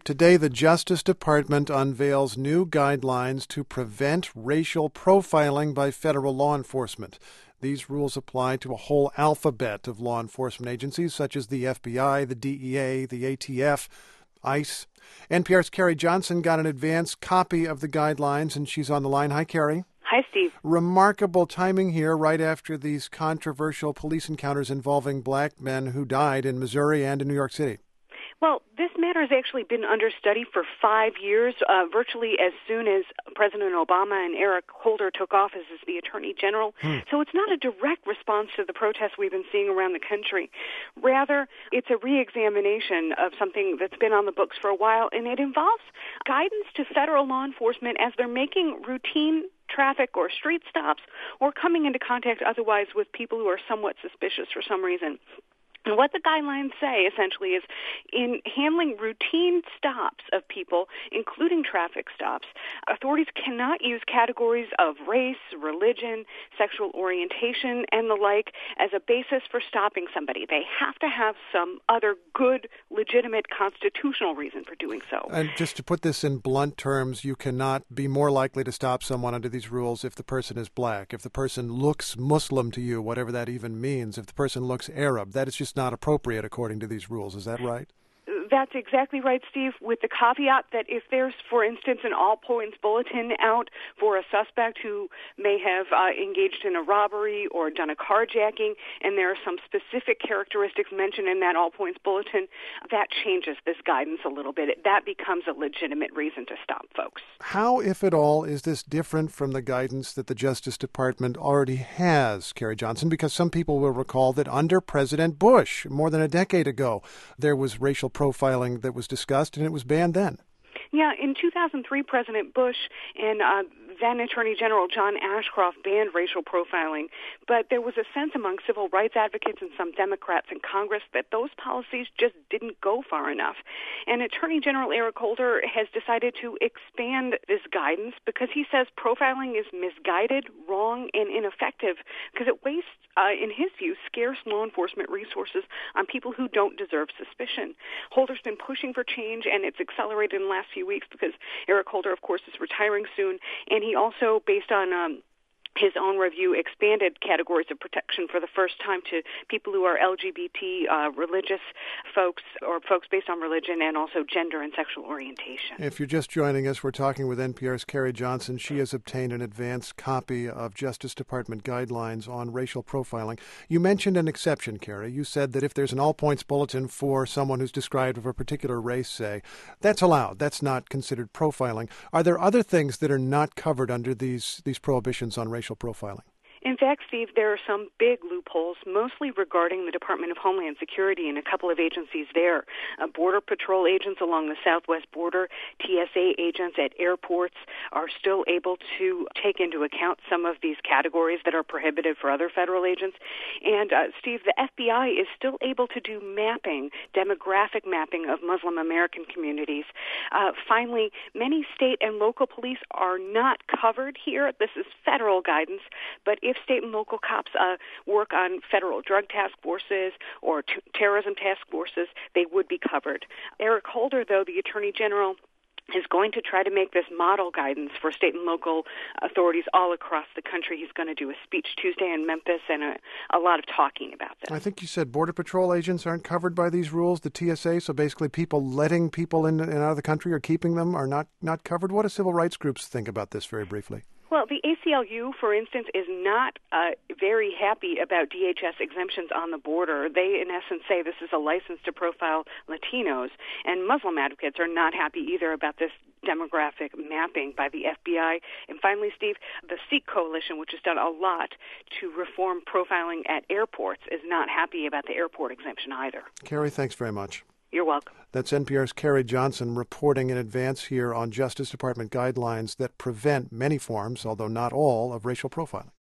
Today, the Justice Department unveils new guidelines to prevent racial profiling by federal law enforcement. These rules apply to a whole alphabet of law enforcement agencies such as the FBI, the DEA, the ATF, ICE. NPR's Carrie Johnson got an advance copy of the guidelines, and she's on the line. Hi, Carrie. Hi, Steve. Remarkable timing here, right after these controversial police encounters involving black men who died in Missouri and in New York City. Well, this matter has actually been under study for 5 years, virtually as soon as President Obama and Eric Holder took office as the Attorney General. So it's not a direct response to the protests we've been seeing around the country. Rather, it's a re-examination of something that's been on the books for a while, and it involves guidance to federal law enforcement as they're making routine traffic or street stops or coming into contact otherwise with people who are somewhat suspicious for some reason. And what the guidelines say, essentially, is in handling routine stops of people, including traffic stops, authorities cannot use categories of race, religion, sexual orientation, and the like as a basis for stopping somebody. They have to have some other good, legitimate constitutional reason for doing so. And just to put this in blunt terms, you cannot be more likely to stop someone under these rules if the person is black, if the person looks Muslim to you, whatever that even means, if the person looks Arab. That is just not appropriate according to these rules. Is that right? That's exactly right, Steve, with the caveat that if there's, for instance, an all-points bulletin out for a suspect who may have engaged in a robbery or done a carjacking, and there are some specific characteristics mentioned in that all-points bulletin, that changes this guidance a little bit. That becomes a legitimate reason to stop folks. How, if at all, is this different from the guidance that the Justice Department already has, Carrie Johnson? Because some people will recall that under President Bush, more than a decade ago, there was racial profiling that was discussed, and it was banned then. Yeah, in 2003, President Bush and then Attorney General John Ashcroft banned racial profiling, but there was a sense among civil rights advocates and some Democrats in Congress that those policies just didn't go far enough. And Attorney General Eric Holder has decided to expand this guidance because he says profiling is misguided, wrong, and ineffective because it wastes, in his view, scarce law enforcement resources on people who don't deserve suspicion. Holder's been pushing for change, and it's accelerated in the last few weeks because Eric Holder, of course, is retiring soon, and he also, based on his own review, expanded categories of protection for the first time to people who are LGBT, religious folks, or folks based on religion, and also gender and sexual orientation. If you're just joining us, we're talking with NPR's Carrie Johnson. She has obtained an advance copy of Justice Department guidelines on racial profiling. You mentioned an exception, Carrie. You said that if there's an all-points bulletin for someone who's described of a particular race, say, that's allowed. That's not considered profiling. Are there other things that are not covered under these prohibitions on racial profiling? In fact, Steve, there are some big loopholes, mostly regarding the Department of Homeland Security and a couple of agencies there. Border Patrol agents along the southwest border, TSA agents at airports are still able to take into account some of these categories that are prohibited for other federal agents. And, Steve, the FBI is still able to do mapping, demographic mapping of Muslim American communities. Finally, many state and local police are not covered here. This is federal guidance, but if state and local cops work on federal drug task forces or terrorism task forces, they would be covered. Eric Holder, though, the Attorney General, is going to try to make this model guidance for state and local authorities all across the country. He's going to do a speech Tuesday in Memphis and a lot of talking about this. I think you said Border Patrol agents aren't covered by these rules, the TSA, so basically people letting people in and out of the country or keeping them are not covered. What do civil rights groups think about this, very briefly? Well, the ACLU, for instance, is not very happy about DHS exemptions on the border. They, in essence, say this is a license to profile Latinos, and Muslim advocates are not happy either about this demographic mapping by the FBI. And finally, Steve, the Sikh Coalition, which has done a lot to reform profiling at airports, is not happy about the airport exemption either. Carrie, thanks very much. You're welcome. That's NPR's Carrie Johnson reporting in advance here on Justice Department guidelines that prevent many forms, although not all, of racial profiling.